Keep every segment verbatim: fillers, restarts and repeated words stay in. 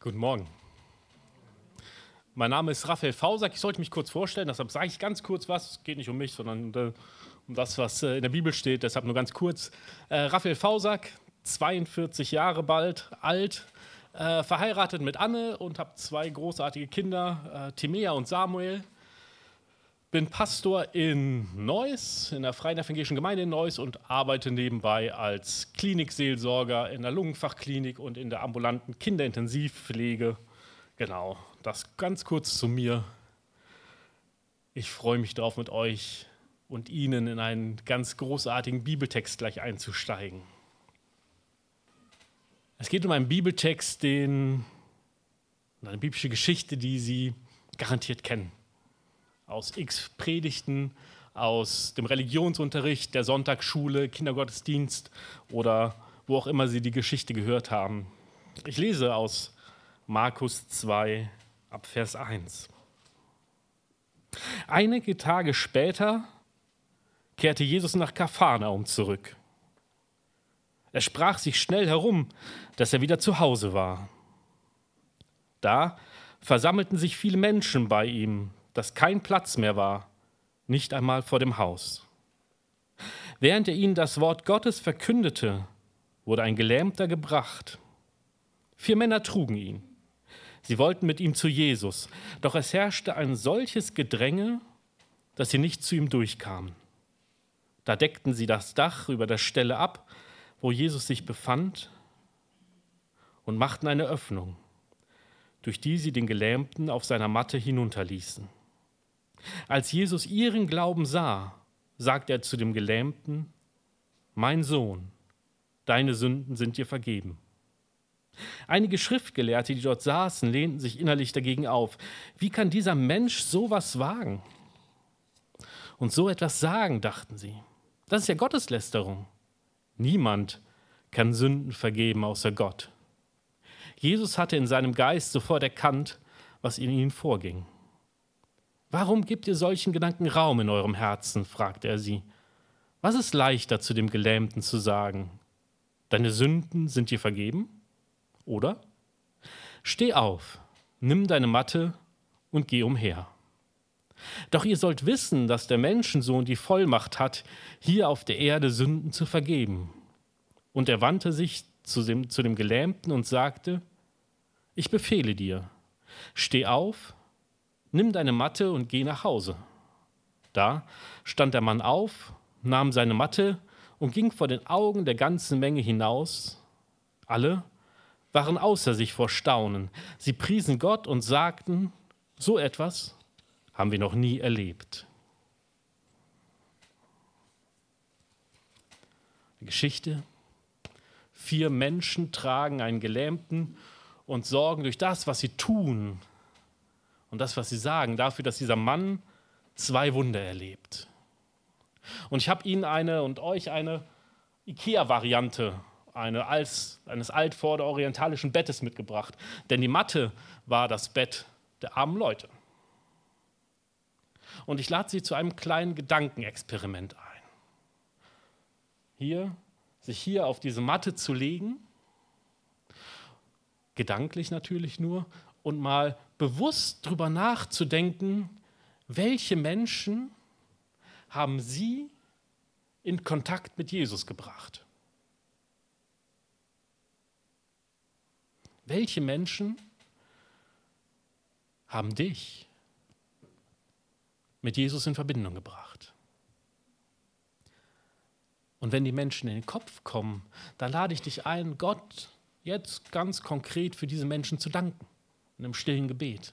Guten Morgen. Mein Name ist Raphael Fausack. Ich sollte mich kurz vorstellen, deshalb sage ich ganz kurz was. Es geht nicht um mich, sondern äh, um das, was äh, in der Bibel steht. Deshalb nur ganz kurz. Äh, Raphael Fausack, zweiundvierzig Jahre bald, alt, äh, verheiratet mit Anne und habe zwei großartige Kinder, äh, Timea und Samuel. Bin Pastor in Neuss, in der Freien Evangelischen Gemeinde in Neuss und arbeite nebenbei als Klinikseelsorger in der Lungenfachklinik und in der ambulanten Kinderintensivpflege. Genau, das ganz kurz zu mir. Ich freue mich darauf, mit euch und Ihnen in einen ganz großartigen Bibeltext gleich einzusteigen. Es geht um einen Bibeltext, den, eine biblische Geschichte, die Sie garantiert kennen. Aus x Predigten, aus dem Religionsunterricht, der Sonntagsschule, Kindergottesdienst oder wo auch immer Sie die Geschichte gehört haben. Ich lese aus Markus zwei, ab Vers eins. Einige Tage später kehrte Jesus nach Kapharnaum zurück. Er sprach sich schnell herum, dass er wieder zu Hause war. Da versammelten sich viele Menschen bei ihm, dass kein Platz mehr war, nicht einmal vor dem Haus. Während er ihnen das Wort Gottes verkündete, wurde ein Gelähmter gebracht. Vier Männer trugen ihn. Sie wollten mit ihm zu Jesus, doch es herrschte ein solches Gedränge, dass sie nicht zu ihm durchkamen. Da deckten sie das Dach über der Stelle ab, wo Jesus sich befand, und machten eine Öffnung, durch die sie den Gelähmten auf seiner Matte hinunterließen. Als Jesus ihren Glauben sah, sagte er zu dem Gelähmten: Mein Sohn, deine Sünden sind dir vergeben. Einige Schriftgelehrte, die dort saßen, lehnten sich innerlich dagegen auf. Wie kann dieser Mensch sowas wagen? Und so etwas sagen, dachten sie. Das ist ja Gotteslästerung. Niemand kann Sünden vergeben außer Gott. Jesus hatte in seinem Geist sofort erkannt, was in ihnen vorging. Warum gebt ihr solchen Gedanken Raum in eurem Herzen? Fragte er sie. Was ist leichter, zu dem Gelähmten zu sagen? Deine Sünden sind dir vergeben? Oder? Steh auf, nimm deine Matte und geh umher. Doch ihr sollt wissen, dass der Menschensohn die Vollmacht hat, hier auf der Erde Sünden zu vergeben. Und er wandte sich zu dem, zu dem Gelähmten und sagte: Ich befehle dir, steh auf, nimm deine Matte und geh nach Hause. Da stand der Mann auf, nahm seine Matte und ging vor den Augen der ganzen Menge hinaus. Alle waren außer sich vor Staunen. Sie priesen Gott und sagten: So etwas haben wir noch nie erlebt. Die Geschichte: Vier Menschen tragen einen Gelähmten und sorgen durch das, was sie tun und das, was sie sagen, dafür, dass dieser Mann zwei Wunder erlebt. Und ich habe Ihnen eine und euch eine IKEA-Variante eine als, eines altvorderorientalischen Bettes mitgebracht. Denn die Matte war das Bett der armen Leute. Und ich lade Sie zu einem kleinen Gedankenexperiment ein. Hier, sich hier auf diese Matte zu legen, gedanklich natürlich nur, und mal bewusst drüber nachzudenken, welche Menschen haben Sie in Kontakt mit Jesus gebracht? Welche Menschen haben dich mit Jesus in Verbindung gebracht? Und wenn die Menschen in den Kopf kommen, dann lade ich dich ein, Gott jetzt ganz konkret für diese Menschen zu danken, in einem stillen Gebet.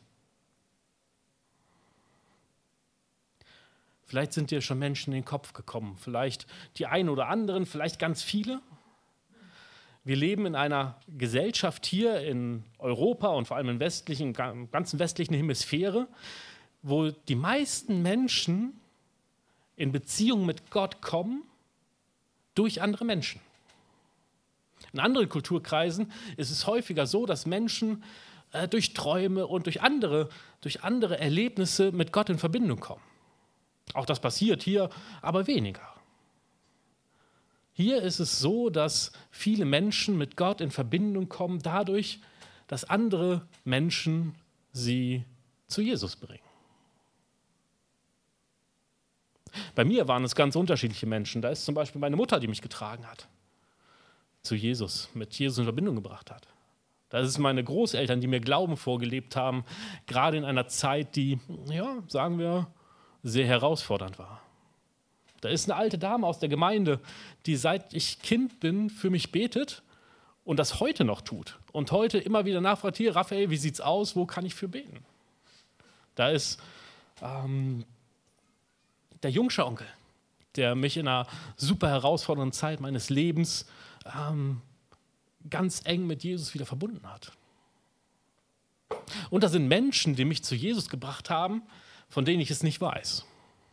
Vielleicht sind dir schon Menschen in den Kopf gekommen, vielleicht die einen oder anderen, vielleicht ganz viele. Wir leben in einer Gesellschaft hier in Europa und vor allem im westlichen, im ganzen westlichen Hemisphäre, wo die meisten Menschen in Beziehung mit Gott kommen durch andere Menschen. In anderen Kulturkreisen ist es häufiger so, dass Menschen äh, durch Träume und durch andere, durch andere Erlebnisse mit Gott in Verbindung kommen. Auch das passiert hier, aber weniger. Hier ist es so, dass viele Menschen mit Gott in Verbindung kommen dadurch, dass andere Menschen sie zu Jesus bringen. Bei mir waren es ganz unterschiedliche Menschen. Da ist zum Beispiel meine Mutter, die mich getragen hat, zu Jesus, mit Jesus in Verbindung gebracht hat. Da ist es meine Großeltern, die mir Glauben vorgelebt haben, gerade in einer Zeit, die, ja, sagen wir, sehr herausfordernd war. Da ist eine alte Dame aus der Gemeinde, die seit ich Kind bin für mich betet und das heute noch tut. Und heute immer wieder nachfragt, hier, Raphael, wie sieht's aus, wo kann ich für beten? Da ist ähm, der Jungscher Onkel, der mich in einer super herausfordernden Zeit meines Lebens ähm, ganz eng mit Jesus wieder verbunden hat. Und da sind Menschen, die mich zu Jesus gebracht haben, von denen ich es nicht weiß.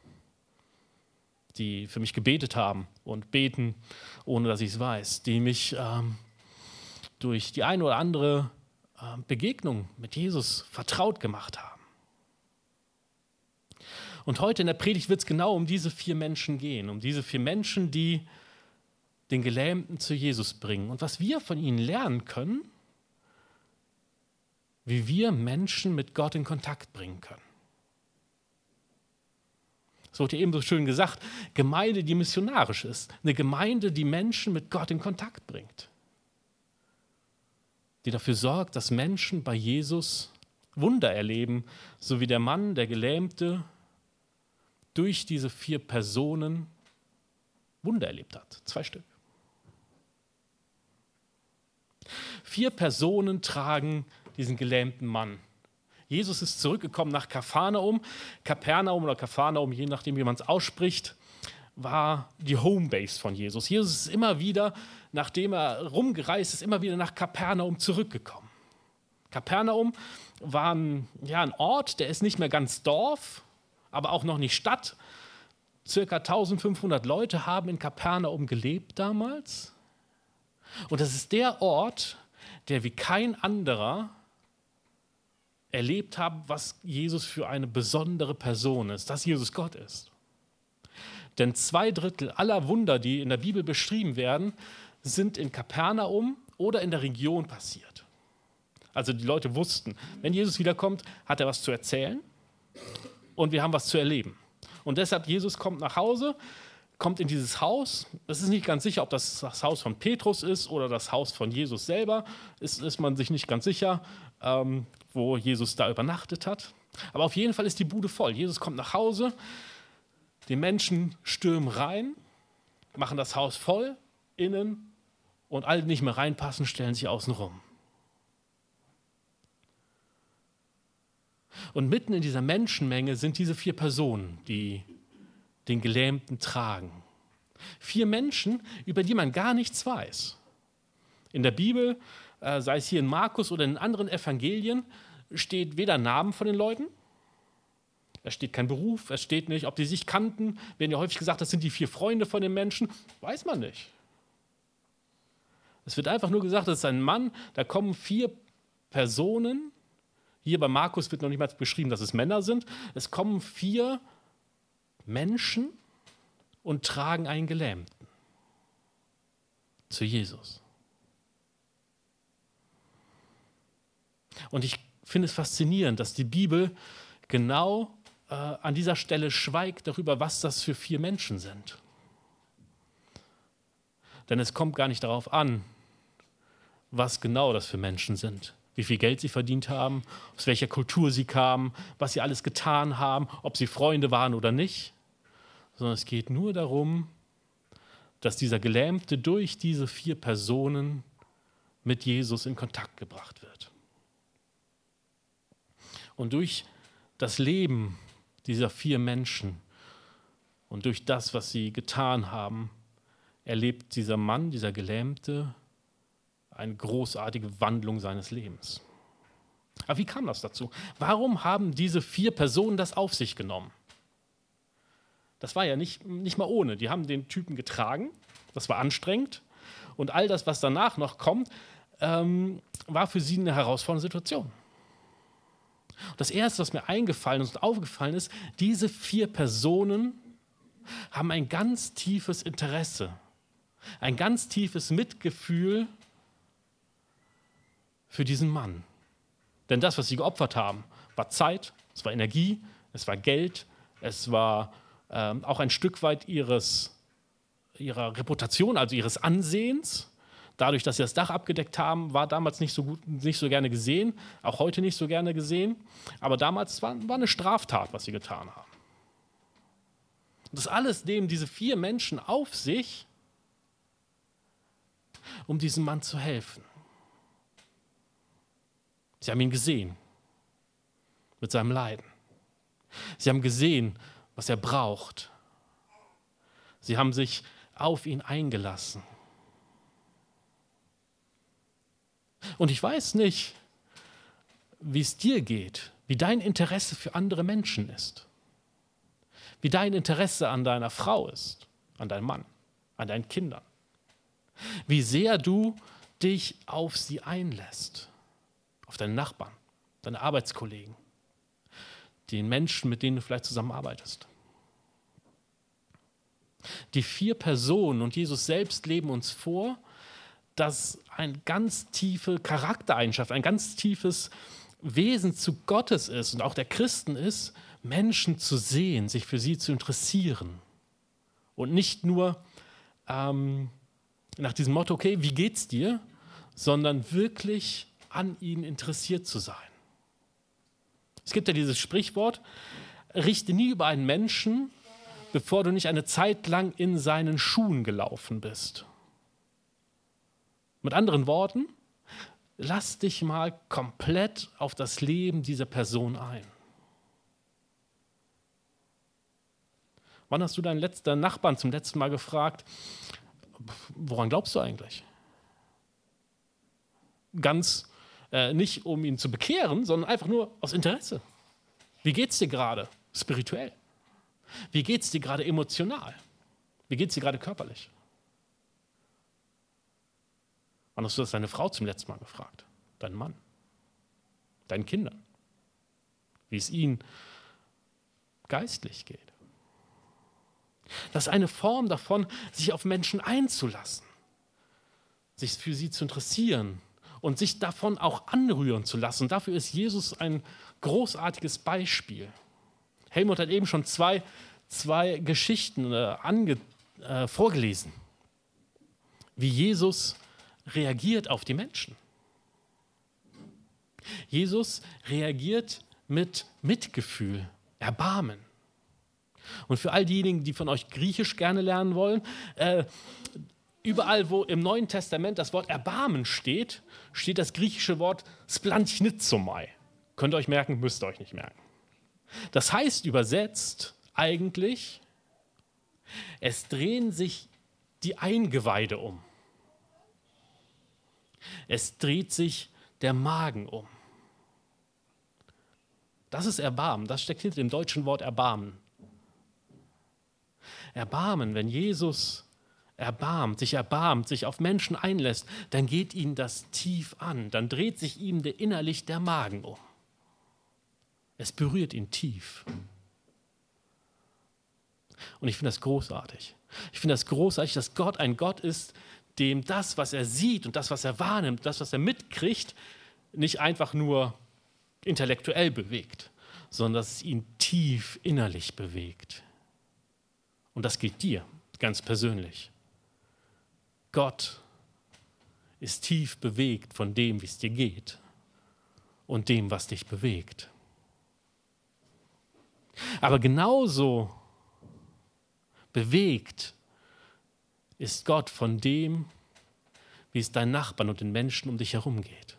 Die für mich gebetet haben und beten, ohne dass ich es weiß. Die mich ähm, durch die eine oder andere äh, Begegnung mit Jesus vertraut gemacht haben. Und heute in der Predigt wird es genau um diese vier Menschen gehen, um diese vier Menschen, die den Gelähmten zu Jesus bringen. Und was wir von ihnen lernen können, wie wir Menschen mit Gott in Kontakt bringen können. Es wurde ja eben so schön gesagt, Gemeinde, die missionarisch ist. Eine Gemeinde, die Menschen mit Gott in Kontakt bringt. Die dafür sorgt, dass Menschen bei Jesus Wunder erleben, so wie der Mann, der Gelähmte, durch diese vier Personen Wunder erlebt hat. Zwei Stück. Vier Personen tragen diesen gelähmten Mann. Jesus ist zurückgekommen nach Kapharnaum. Kapernaum oder Kapharnaum, je nachdem, wie man es ausspricht, war die Homebase von Jesus. Jesus ist immer wieder, nachdem er rumgereist ist, immer wieder nach Kapernaum zurückgekommen. Kapernaum war ein, ja, ein Ort, der ist nicht mehr ganz Dorf, aber auch noch nicht Stadt. Circa eintausendfünfhundert Leute haben in Kapernaum gelebt damals. Und das ist der Ort, der wie kein anderer erlebt hat, was Jesus für eine besondere Person ist, dass Jesus Gott ist. Denn zwei Drittel aller Wunder, die in der Bibel beschrieben werden, sind in Kapernaum oder in der Region passiert. Also die Leute wussten, wenn Jesus wiederkommt, hat er was zu erzählen und wir haben was zu erleben. Und deshalb, Jesus kommt nach Hause, kommt in dieses Haus. Es ist nicht ganz sicher, ob das das Haus von Petrus ist oder das Haus von Jesus selber. Ist, ist man sich nicht ganz sicher, ähm, wo Jesus da übernachtet hat. Aber auf jeden Fall ist die Bude voll. Jesus kommt nach Hause, die Menschen stürmen rein, machen das Haus voll, innen, und alle, die nicht mehr reinpassen, stellen sich außen rum. Und mitten in dieser Menschenmenge sind diese vier Personen, die den Gelähmten tragen. Vier Menschen, über die man gar nichts weiß. In der Bibel, äh, sei es hier in Markus oder in anderen Evangelien, steht weder Namen von den Leuten, es steht kein Beruf, es steht nicht, ob die sich kannten. Werden ja häufig gesagt, das sind die vier Freunde von den Menschen. Weiß man nicht. Es wird einfach nur gesagt, das ist ein Mann, da kommen vier Personen. Hier bei Markus wird noch nicht mal beschrieben, dass es Männer sind. Es kommen vier Menschen und tragen einen Gelähmten zu Jesus. Und ich finde es faszinierend, dass die Bibel genau äh, an dieser Stelle schweigt darüber, was das für vier Menschen sind. Denn es kommt gar nicht darauf an, was genau das für Menschen sind. Wie viel Geld sie verdient haben, aus welcher Kultur sie kamen, was sie alles getan haben, ob sie Freunde waren oder nicht. Sondern es geht nur darum, dass dieser Gelähmte durch diese vier Personen mit Jesus in Kontakt gebracht wird. Und durch das Leben dieser vier Menschen und durch das, was sie getan haben, erlebt dieser Mann, dieser Gelähmte, eine großartige Wandlung seines Lebens. Aber wie kam das dazu? Warum haben diese vier Personen das auf sich genommen? Das war ja nicht, nicht mal ohne. Die haben den Typen getragen, das war anstrengend. Und all das, was danach noch kommt, ähm, war für sie eine herausfordernde Situation. Das Erste, was mir eingefallen ist und aufgefallen ist, diese vier Personen haben ein ganz tiefes Interesse, ein ganz tiefes Mitgefühl für diesen Mann. Denn das, was sie geopfert haben, war Zeit, es war Energie, es war Geld, es war ähm, auch ein Stück weit ihres, ihrer Reputation, also ihres Ansehens. Dadurch, dass sie das Dach abgedeckt haben, war damals nicht so gut, nicht so gerne gesehen, auch heute nicht so gerne gesehen. Aber damals war, war eine Straftat, was sie getan haben. Und das alles nehmen diese vier Menschen auf sich, um diesem Mann zu helfen. Sie haben ihn gesehen mit seinem Leiden. Sie haben gesehen, was er braucht. Sie haben sich auf ihn eingelassen. Und ich weiß nicht, wie es dir geht, wie dein Interesse für andere Menschen ist, wie dein Interesse an deiner Frau ist, an deinem Mann, an deinen Kindern, wie sehr du dich auf sie einlässt, auf deine Nachbarn, deine Arbeitskollegen, den Menschen, mit denen du vielleicht zusammenarbeitest. Die vier Personen und Jesus selbst leben uns vor, dass eine ganz tiefe Charaktereigenschaft, ein ganz tiefes Wesen zu Gottes ist und auch der Christen ist, Menschen zu sehen, sich für sie zu interessieren. Und nicht nur ähm, nach diesem Motto, okay, wie geht's dir, sondern wirklich an ihnen interessiert zu sein. Es gibt ja dieses Sprichwort, richte nie über einen Menschen, bevor du nicht eine Zeit lang in seinen Schuhen gelaufen bist. Mit anderen Worten, lass dich mal komplett auf das Leben dieser Person ein. Wann hast du deinen letzten Nachbarn zum letzten Mal gefragt, woran glaubst du eigentlich? Ganz äh, nicht, um ihn zu bekehren, sondern einfach nur aus Interesse. Wie geht's dir gerade spirituell? Wie geht's dir gerade emotional? Wie geht's dir gerade körperlich? Wann hast du das deine Frau zum letzten Mal gefragt? Deinen Mann? Deinen Kindern? Wie es ihnen geistlich geht? Das ist eine Form davon, sich auf Menschen einzulassen, sich für sie zu interessieren und sich davon auch anrühren zu lassen. Und dafür ist Jesus ein großartiges Beispiel. Helmut hat eben schon zwei, zwei Geschichten äh, ange, äh, vorgelesen, wie Jesus reagiert auf die Menschen. Jesus reagiert mit Mitgefühl, Erbarmen. Und für all diejenigen, die von euch Griechisch gerne lernen wollen, äh, überall, wo im Neuen Testament das Wort Erbarmen steht, steht das griechische Wort Splanchnitzomai. Könnt ihr euch merken, müsst ihr euch nicht merken. Das heißt übersetzt eigentlich, es drehen sich die Eingeweide um. Es dreht sich der Magen um. Das ist Erbarmen, das steckt hinter dem deutschen Wort Erbarmen. Erbarmen, wenn Jesus erbarmt, sich erbarmt, sich auf Menschen einlässt, dann geht ihn das tief an, dann dreht sich ihm der innerlich der Magen um. Es berührt ihn tief. Und ich finde das großartig. Ich finde das großartig, dass Gott ein Gott ist, dem das, was er sieht und das, was er wahrnimmt, das, was er mitkriegt, nicht einfach nur intellektuell bewegt, sondern dass es ihn tief innerlich bewegt. Und das gilt dir ganz persönlich. Gott ist tief bewegt von dem, wie es dir geht und dem, was dich bewegt. Aber genauso bewegt ist Gott von dem, wie es deinen Nachbarn und den Menschen um dich herum geht.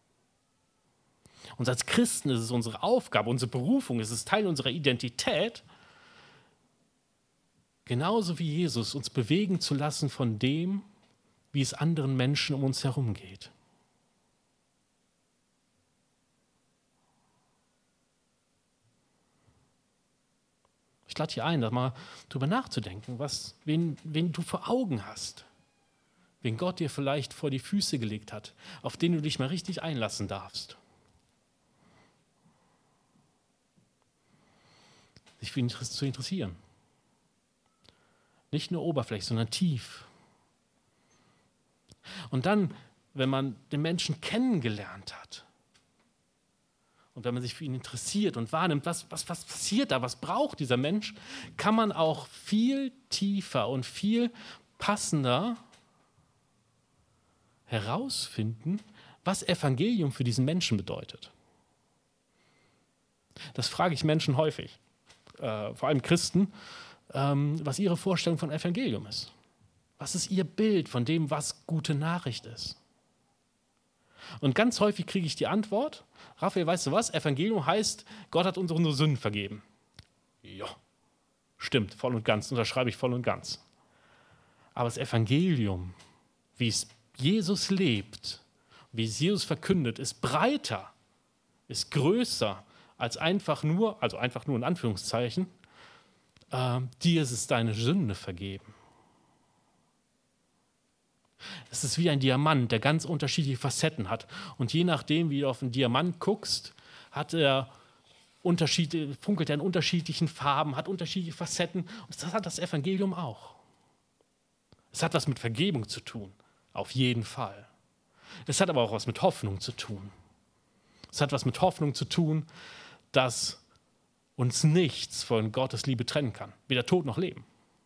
Und als Christen ist es unsere Aufgabe, unsere Berufung, es ist Teil unserer Identität, genauso wie Jesus uns bewegen zu lassen von dem, wie es anderen Menschen um uns herum geht. Ich lade dich ein, da mal drüber nachzudenken, was, wen, wen du vor Augen hast, wen Gott dir vielleicht vor die Füße gelegt hat, auf den du dich mal richtig einlassen darfst. Sich für ihn zu interessieren. Nicht nur oberflächlich, sondern tief. Und dann wenn man den Menschen kennengelernt hat und wenn man sich für ihn interessiert und wahrnimmt, was, was, was passiert da, was braucht dieser Mensch, kann man auch viel tiefer und viel passender herausfinden, was Evangelium für diesen Menschen bedeutet. Das frage ich Menschen häufig, äh, vor allem Christen, ähm, was ihre Vorstellung von Evangelium ist. Was ist ihr Bild von dem, was gute Nachricht ist? Und ganz häufig kriege ich die Antwort, Raphael, weißt du was? Evangelium heißt, Gott hat uns unsere Sünden vergeben. Ja, stimmt, voll und ganz, unterschreibe ich voll und ganz. Aber das Evangelium, wie es Jesus lebt, wie es Jesus verkündet, ist breiter, ist größer als einfach nur, also einfach nur in Anführungszeichen, äh, dir ist es deine Sünde vergeben. Es ist wie ein Diamant, der ganz unterschiedliche Facetten hat. Und je nachdem, wie du auf einen Diamant guckst, hat er Unterschiede, funkelt er in unterschiedlichen Farben, hat unterschiedliche Facetten. Und das hat das Evangelium auch. Es hat was mit Vergebung zu tun, auf jeden Fall. Es hat aber auch was mit Hoffnung zu tun. Es hat was mit Hoffnung zu tun, dass uns nichts von Gottes Liebe trennen kann, weder Tod noch Leben.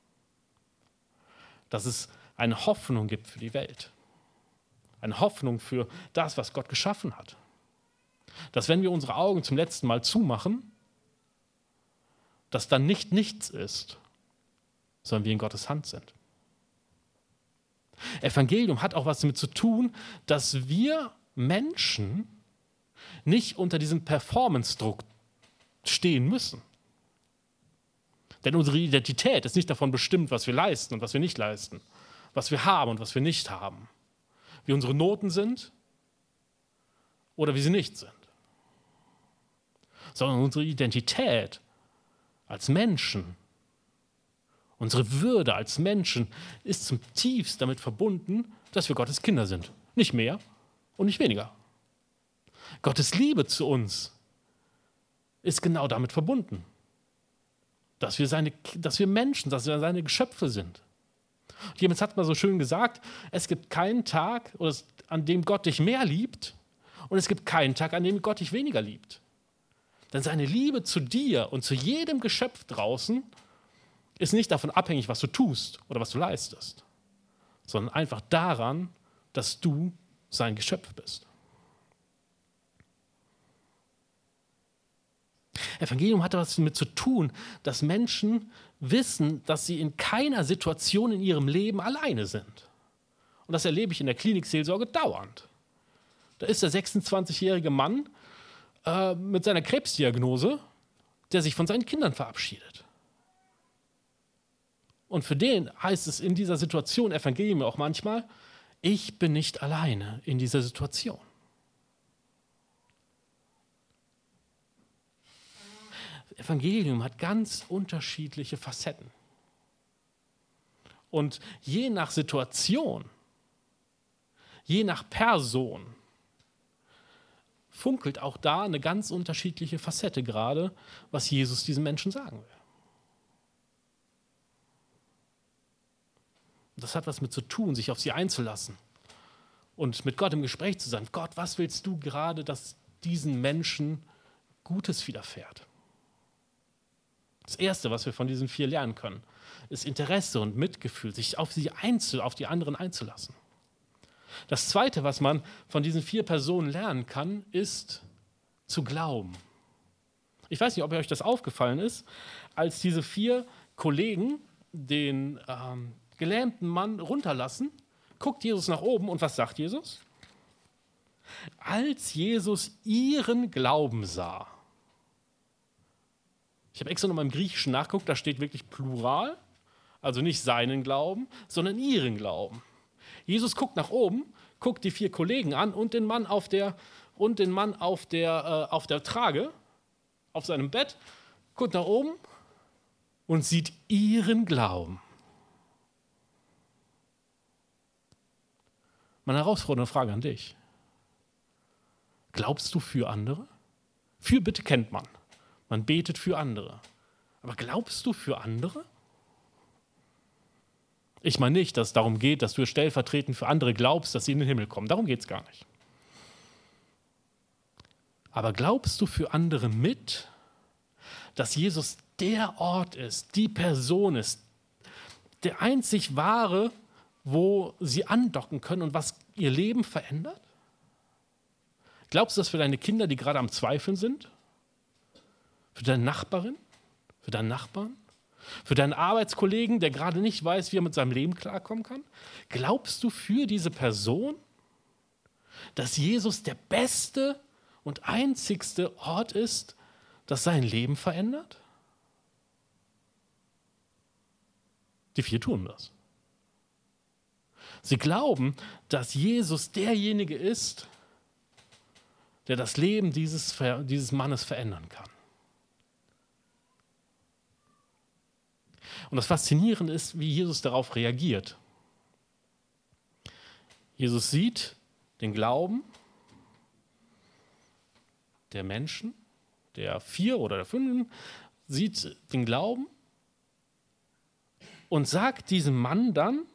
Dass es eine Hoffnung gibt für die Welt. Eine Hoffnung für das, was Gott geschaffen hat. Dass wenn wir unsere Augen zum letzten Mal zumachen, dass dann nicht nichts ist, sondern wir in Gottes Hand sind. Evangelium hat auch was damit zu tun, dass wir Menschen nicht unter diesem Performance-Druck stehen müssen. Denn unsere Identität ist nicht davon bestimmt, was wir leisten und was wir nicht leisten, was wir haben und was wir nicht haben, wie unsere Noten sind oder wie sie nicht sind. Sondern unsere Identität als Menschen, unsere Würde als Menschen ist zum tiefst damit verbunden, dass wir Gottes Kinder sind. Nicht mehr und nicht weniger. Gottes Liebe zu uns ist genau damit verbunden, dass wir, seine, dass wir Menschen, dass wir seine Geschöpfe sind. Und jemand hat mal so schön gesagt, es gibt keinen Tag, an dem Gott dich mehr liebt und es gibt keinen Tag, an dem Gott dich weniger liebt. Denn seine Liebe zu dir und zu jedem Geschöpf draußen ist nicht davon abhängig, was du tust oder was du leistest, sondern einfach daran, dass du sein Geschöpf bist. Evangelium hat etwas damit zu tun, dass Menschen wissen, dass sie in keiner Situation in ihrem Leben alleine sind. Und das erlebe ich in der Klinikseelsorge dauernd. Da ist der sechsundzwanzigjährige Mann äh, mit seiner Krebsdiagnose, der sich von seinen Kindern verabschiedet. Und für den heißt es in dieser Situation, Evangelium auch manchmal, ich bin nicht alleine in dieser Situation. Evangelium hat ganz unterschiedliche Facetten. Und je nach Situation, je nach Person, funkelt auch da eine ganz unterschiedliche Facette gerade, was Jesus diesen Menschen sagen will. Das hat was mit zu tun, sich auf sie einzulassen und mit Gott im Gespräch zu sein. Gott, was willst du gerade, dass diesen Menschen Gutes widerfährt? Das Erste, was wir von diesen vier lernen können, ist Interesse und Mitgefühl, sich auf, sie einzu, auf die anderen einzulassen. Das Zweite, was man von diesen vier Personen lernen kann, ist zu glauben. Ich weiß nicht, ob euch das aufgefallen ist, als diese vier Kollegen den ähm, gelähmten Mann runterlassen, guckt Jesus nach oben und was sagt Jesus? Als Jesus ihren Glauben sah. Ich habe extra noch mal im Griechischen nachgeguckt, da steht wirklich Plural, also nicht seinen Glauben, sondern ihren Glauben. Jesus guckt nach oben, guckt die vier Kollegen an und den Mann auf der, und den Mann auf der, äh, auf der Trage, auf seinem Bett, guckt nach oben und sieht ihren Glauben. Meine herausfordernde Frage an dich. Glaubst du für andere? Für bitte kennt man. Man betet für andere. Aber glaubst du für andere? Ich meine nicht, dass es darum geht, dass du stellvertretend für andere glaubst, dass sie in den Himmel kommen. Darum geht es gar nicht. Aber glaubst du für andere mit, dass Jesus der Ort ist, die Person ist, der einzig wahre, wo sie andocken können und was ihr Leben verändert? Glaubst du das für deine Kinder, die gerade am Zweifeln sind? Für deine Nachbarin? Für deinen Nachbarn? Für deinen Arbeitskollegen, der gerade nicht weiß, wie er mit seinem Leben klarkommen kann? Glaubst du für diese Person, dass Jesus der beste und einzigste Ort ist, das sein Leben verändert? Die vier tun das. Sie glauben, dass Jesus derjenige ist, der das Leben dieses, dieses Mannes verändern kann. Und das Faszinierende ist, wie Jesus darauf reagiert. Jesus sieht den Glauben der Menschen, der vier oder der fünf, sieht den Glauben und sagt diesem Mann dann: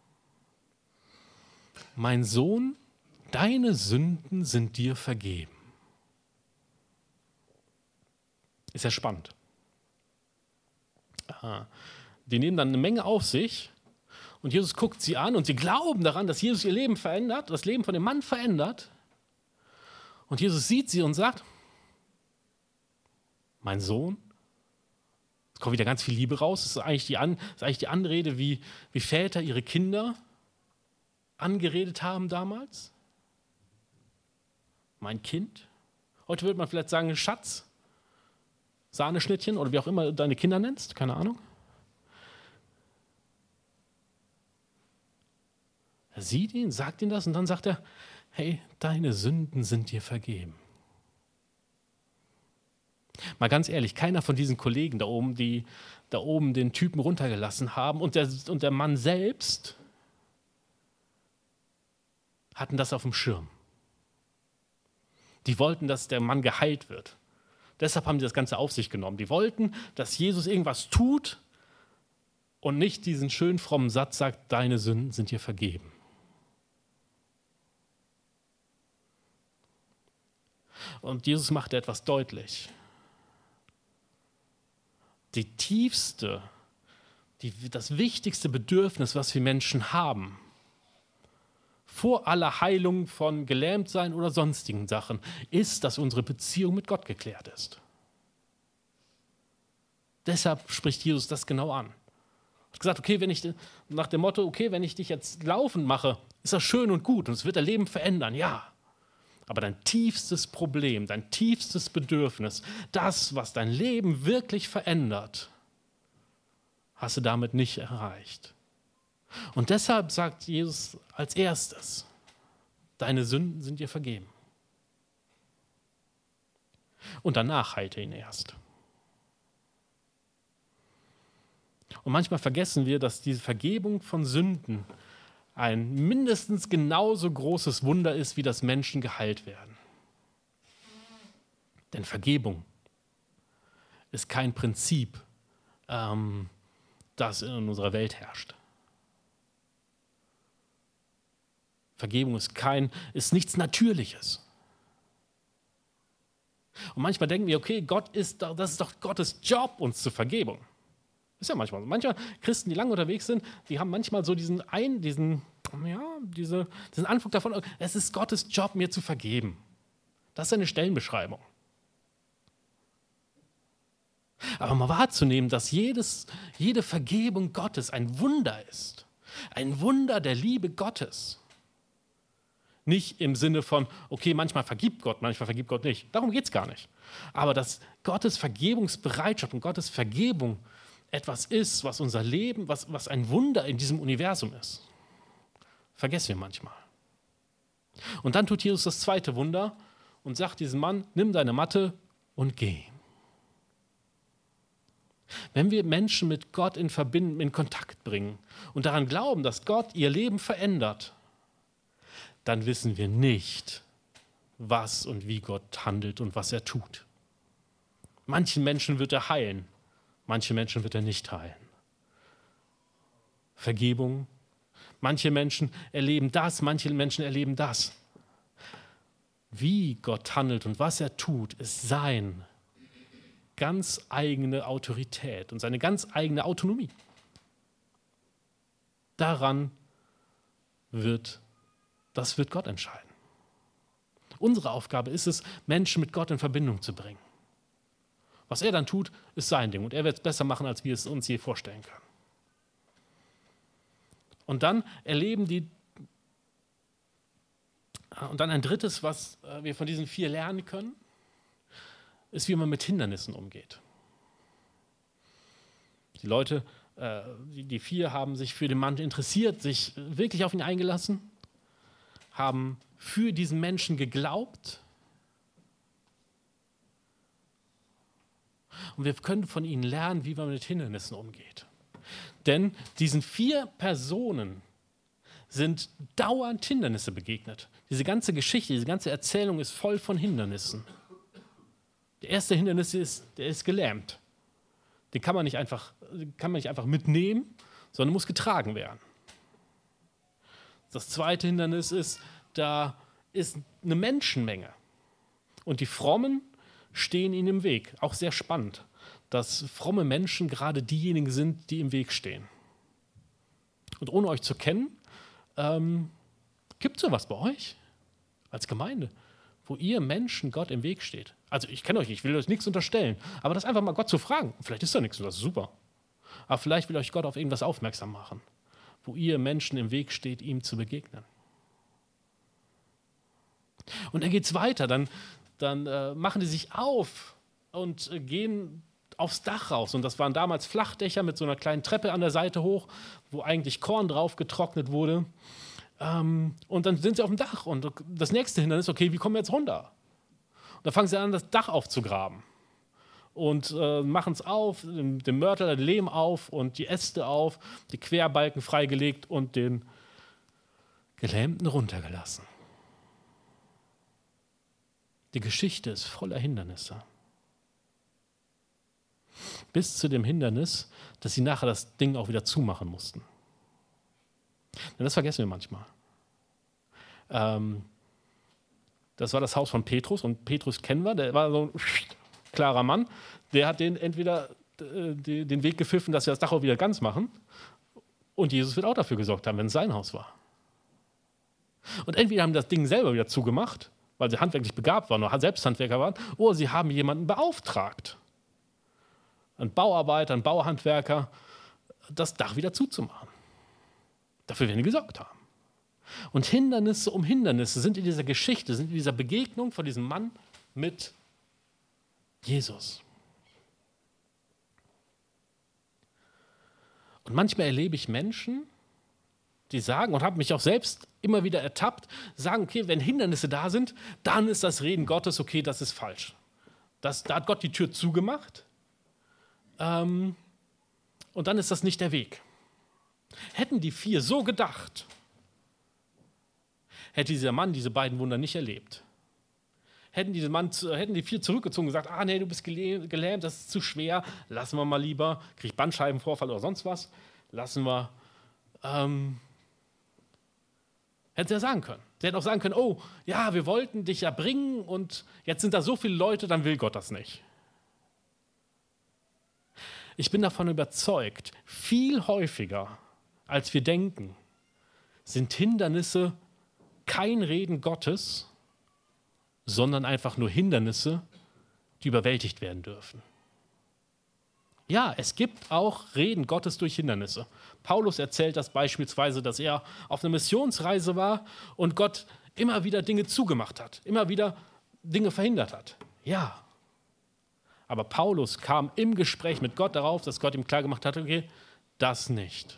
Mein Sohn, deine Sünden sind dir vergeben. Ist ja spannend. Aha. Die nehmen dann eine Menge auf sich und Jesus guckt sie an und sie glauben daran, dass Jesus ihr Leben verändert, das Leben von dem Mann verändert. Und Jesus sieht sie und sagt: Mein Sohn, es kommt wieder ganz viel Liebe raus. Das ist eigentlich die, An, das ist eigentlich die Anrede, wie, wie Väter ihre Kinder angeredet haben damals. Mein Kind. Heute würde man vielleicht sagen, Schatz, Sahneschnittchen oder wie auch immer du deine Kinder nennst, keine Ahnung. Er sieht ihn, sagt ihm das und dann sagt er: Hey, deine Sünden sind dir vergeben. Mal ganz ehrlich, keiner von diesen Kollegen da oben, die da oben den Typen runtergelassen haben und der, und der Mann selbst hatten das auf dem Schirm. Die wollten, dass der Mann geheilt wird. Deshalb haben sie das Ganze auf sich genommen. Die wollten, dass Jesus irgendwas tut und nicht diesen schönen frommen Satz sagt: Deine Sünden sind dir vergeben. Und Jesus machte etwas deutlich. Die tiefste, die, das wichtigste Bedürfnis, was wir Menschen haben, vor aller Heilung von Gelähmtsein oder sonstigen Sachen, ist, dass unsere Beziehung mit Gott geklärt ist. Deshalb spricht Jesus das genau an. Er hat gesagt, okay, wenn ich nach dem Motto, okay, wenn ich dich jetzt laufend mache, ist das schön und gut und es wird dein Leben verändern, ja. Aber dein tiefstes Problem, dein tiefstes Bedürfnis, das, was dein Leben wirklich verändert, hast du damit nicht erreicht. Und deshalb sagt Jesus als erstes: Deine Sünden sind dir vergeben. Und danach heilt er ihn erst. Und manchmal vergessen wir, dass diese Vergebung von Sünden ein mindestens genauso großes Wunder ist, wie dass Menschen geheilt werden. Denn Vergebung ist kein Prinzip, ähm, das in unserer Welt herrscht. Vergebung ist kein, ist nichts Natürliches. Und manchmal denken wir, okay, Gott ist, das ist doch Gottes Job, uns zur Vergebung. Ist ja manchmal so. Manche Christen, die lange unterwegs sind, die haben manchmal so diesen, ein, diesen, ja, diese, diesen Anflug davon, es ist Gottes Job, mir zu vergeben. Das ist eine Stellenbeschreibung. Aber mal wahrzunehmen, dass jedes, jede Vergebung Gottes ein Wunder ist. Ein Wunder der Liebe Gottes. Nicht im Sinne von, okay, manchmal vergibt Gott, manchmal vergibt Gott nicht. Darum geht es gar nicht. Aber dass Gottes Vergebungsbereitschaft und Gottes Vergebung etwas ist, was unser Leben, was, was ein Wunder in diesem Universum ist. Vergessen wir manchmal. Und dann tut Jesus das zweite Wunder und sagt diesem Mann: Nimm deine Matte und geh. Wenn wir Menschen mit Gott in Verbindung, in Kontakt bringen und daran glauben, dass Gott ihr Leben verändert, dann wissen wir nicht, was und wie Gott handelt und was er tut. Manchen Menschen wird er heilen, manche Menschen wird er nicht heilen. Vergebung. Manche Menschen erleben das, manche Menschen erleben das. Wie Gott handelt und was er tut, ist sein ganz eigene Autorität und seine ganz eigene Autonomie. Daran wird, das wird Gott entscheiden. Unsere Aufgabe ist es, Menschen mit Gott in Verbindung zu bringen. Was er dann tut, ist sein Ding und er wird es besser machen, als wir es uns je vorstellen können. Und dann erleben die, und dann ein drittes, was wir von diesen vier lernen können, ist, wie man mit Hindernissen umgeht. Die Leute, äh, die, die vier haben sich für den Mann interessiert, sich wirklich auf ihn eingelassen, haben für diesen Menschen geglaubt. Und wir können von ihnen lernen, wie man mit Hindernissen umgeht. Denn diesen vier Personen sind dauernd Hindernisse begegnet. Diese ganze Geschichte, diese ganze Erzählung ist voll von Hindernissen. Der erste Hindernis ist, der ist gelähmt. Den kann man nicht einfach, kann man nicht einfach mitnehmen, sondern muss getragen werden. Das zweite Hindernis ist, da ist eine Menschenmenge. Und die Frommen stehen ihnen im Weg. Auch sehr spannend, dass fromme Menschen gerade diejenigen sind, die im Weg stehen. Und ohne euch zu kennen, ähm, gibt es sowas bei euch als Gemeinde, wo ihr Menschen Gott im Weg steht? Also ich kenne euch nicht, ich will euch nichts unterstellen, aber das einfach mal Gott zu fragen, vielleicht ist da nichts und das ist super. Aber vielleicht will euch Gott auf irgendwas aufmerksam machen, wo ihr Menschen im Weg steht, ihm zu begegnen. Und dann geht es weiter, dann, dann äh, machen die sich auf und äh, gehen aufs Dach raus. Und das waren damals Flachdächer mit so einer kleinen Treppe an der Seite hoch, wo eigentlich Korn drauf getrocknet wurde. Ähm, und dann sind sie auf dem Dach und das nächste Hindernis, okay, wie kommen wir jetzt runter? Und dann fangen sie an, das Dach aufzugraben und äh, machen es auf, den, den Mörtel, den Lehm auf und die Äste auf, die Querbalken freigelegt und den Gelähmten runtergelassen. Die Geschichte ist voller Hindernisse. Bis zu dem Hindernis, dass sie nachher das Ding auch wieder zumachen mussten. Denn das vergessen wir manchmal. Ähm, das war das Haus von Petrus und Petrus kennen wir, der war so ein klarer Mann. Der hat den entweder äh, den Weg gepfiffen, dass wir das Dach auch wieder ganz machen und Jesus wird auch dafür gesorgt haben, wenn es sein Haus war. Und entweder haben das Ding selber wieder zugemacht, weil sie handwerklich begabt waren oder selbst Handwerker waren, oder sie haben jemanden beauftragt, einen Bauarbeiter, einen Bauhandwerker, das Dach wieder zuzumachen. Dafür werden die gesorgt haben. Und Hindernisse um Hindernisse sind in dieser Geschichte, sind in dieser Begegnung von diesem Mann mit Jesus. Und manchmal erlebe ich Menschen, die sagen, und habe mich auch selbst immer wieder ertappt, sagen, okay, wenn Hindernisse da sind, dann ist das Reden Gottes, okay, das ist falsch. Das, da hat Gott die Tür zugemacht ähm, und dann ist das nicht der Weg. Hätten die vier so gedacht, hätte dieser Mann diese beiden Wunder nicht erlebt. Hätten, diese Mann, hätten die vier zurückgezogen und gesagt, ah nee, du bist gelähmt, das ist zu schwer, lassen wir mal lieber, krieg Bandscheibenvorfall oder sonst was, lassen wir, ähm, hätten sie ja sagen können. Sie hätten auch sagen können, oh, ja, wir wollten dich ja bringen und jetzt sind da so viele Leute, dann will Gott das nicht. Ich bin davon überzeugt, viel häufiger, als wir denken, sind Hindernisse kein Reden Gottes, sondern einfach nur Hindernisse, die überwältigt werden dürfen. Ja, es gibt auch Reden Gottes durch Hindernisse. Paulus erzählt das beispielsweise, dass er auf einer Missionsreise war und Gott immer wieder Dinge zugemacht hat, immer wieder Dinge verhindert hat. Ja, aber Paulus kam im Gespräch mit Gott darauf, dass Gott ihm klargemacht hat, okay, das nicht.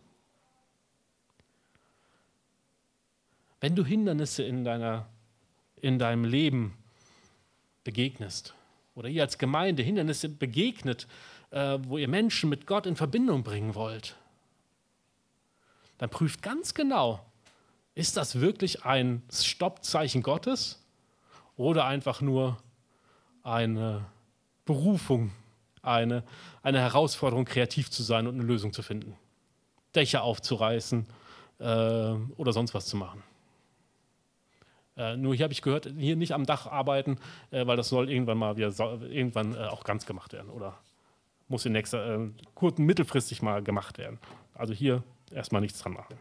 Wenn du Hindernisse in, deiner, in deinem Leben begegnest oder ihr als Gemeinde Hindernisse begegnet, äh, wo ihr Menschen mit Gott in Verbindung bringen wollt, dann prüft ganz genau, ist das wirklich ein Stoppzeichen Gottes oder einfach nur eine Berufung, eine, eine Herausforderung, kreativ zu sein und eine Lösung zu finden. Dächer aufzureißen äh, oder sonst was zu machen. Äh, nur hier habe ich gehört, hier nicht am Dach arbeiten, äh, weil das soll irgendwann mal wieder so, irgendwann äh, auch ganz gemacht werden oder muss in nächster, äh, kurz mittelfristig mal gemacht werden. Also hier erstmal nichts dran machen.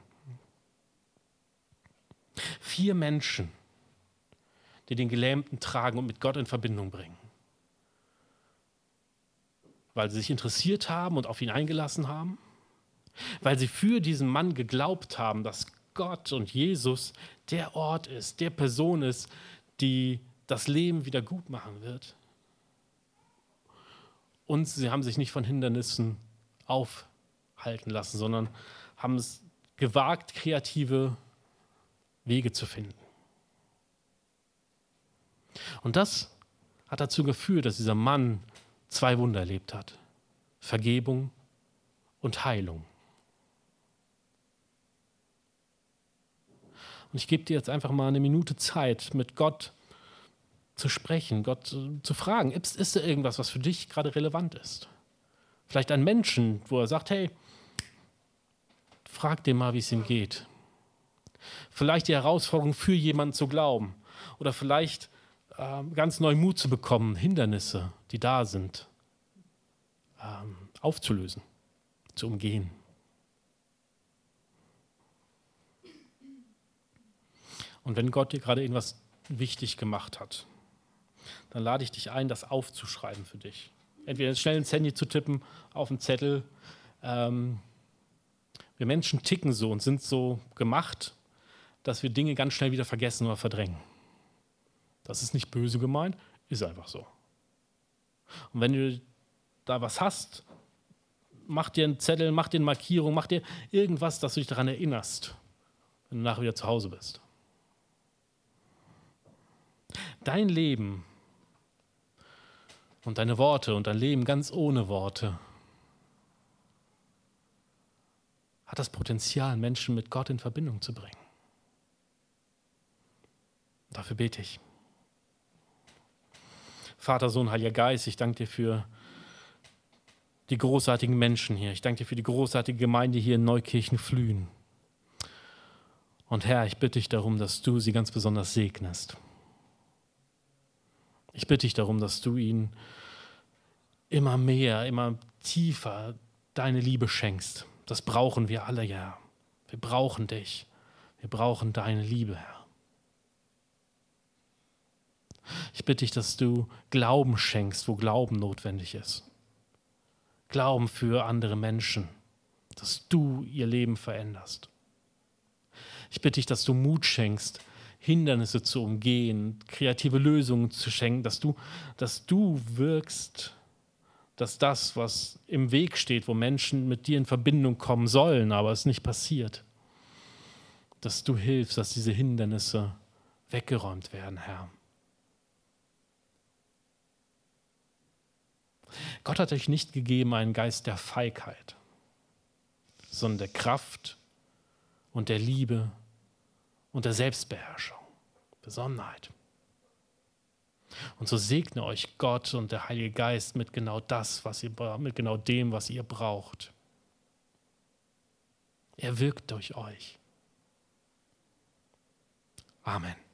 Vier Menschen, die den Gelähmten tragen und mit Gott in Verbindung bringen. Weil sie sich interessiert haben und auf ihn eingelassen haben. Weil sie für diesen Mann geglaubt haben, dass Gott und Jesus der Ort ist, der Person ist, die das Leben wieder gut machen wird. Und sie haben sich nicht von Hindernissen aufhalten lassen, sondern haben es gewagt, kreative Wege zu finden. Und das hat dazu geführt, dass dieser Mann zwei Wunder erlebt hat. Vergebung und Heilung. Und ich gebe dir jetzt einfach mal eine Minute Zeit, mit Gott zu sprechen, Gott zu fragen, ist, ist da irgendwas, was für dich gerade relevant ist? Vielleicht ein Menschen, wo er sagt, hey, frag den mal, wie es ihm geht. Vielleicht die Herausforderung für jemanden zu glauben oder vielleicht äh, ganz neu Mut zu bekommen, Hindernisse, die da sind, ähm, aufzulösen, zu umgehen. Und wenn Gott dir gerade irgendwas wichtig gemacht hat, dann lade ich dich ein, das aufzuschreiben für dich. Entweder schnell ins Handy zu tippen, auf einen Zettel. Ähm, wir Menschen ticken so und sind so gemacht, dass wir Dinge ganz schnell wieder vergessen oder verdrängen. Das ist nicht böse gemeint, ist einfach so. Und wenn du da was hast, mach dir einen Zettel, mach dir eine Markierung, mach dir irgendwas, dass du dich daran erinnerst, wenn du nachher wieder zu Hause bist. Dein Leben und deine Worte und dein Leben ganz ohne Worte hat das Potenzial, Menschen mit Gott in Verbindung zu bringen. Dafür bete ich. Vater, Sohn, Heiliger Geist, ich danke dir für die großartigen Menschen hier. Ich danke dir für die großartige Gemeinde hier in Neukirchen-Flühen. Und Herr, ich bitte dich darum, dass du sie ganz besonders segnest. Ich bitte dich darum, dass du ihnen immer mehr, immer tiefer deine Liebe schenkst. Das brauchen wir alle, Herr. Wir brauchen dich. Wir brauchen deine Liebe, Herr. Ich bitte dich, dass du Glauben schenkst, wo Glauben notwendig ist. Glauben für andere Menschen, dass du ihr Leben veränderst. Ich bitte dich, dass du Mut schenkst, Hindernisse zu umgehen, kreative Lösungen zu schenken, dass du, dass du wirkst, dass das, was im Weg steht, wo Menschen mit dir in Verbindung kommen sollen, aber es nicht passiert, dass du hilfst, dass diese Hindernisse weggeräumt werden, Herr. Gott hat euch nicht gegeben einen Geist der Feigheit, sondern der Kraft und der Liebe und der Selbstbeherrschung, Besonnenheit. Und so segne euch Gott und der Heilige Geist mit genau das, was ihr mit genau dem, was ihr braucht. Er wirkt durch euch. Amen.